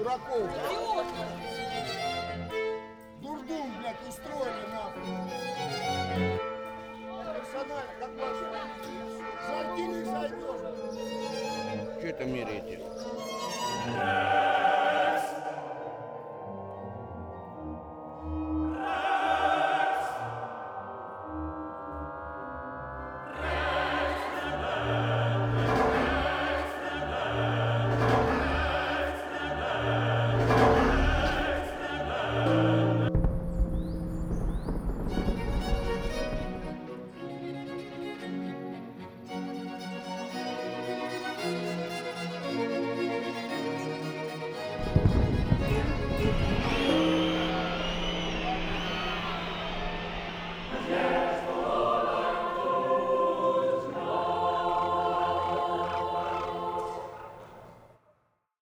дураков. Дурдом, блядь, устроили нахуй. Персонально, как ваши. Зайди не зайдешь. Что это меряете?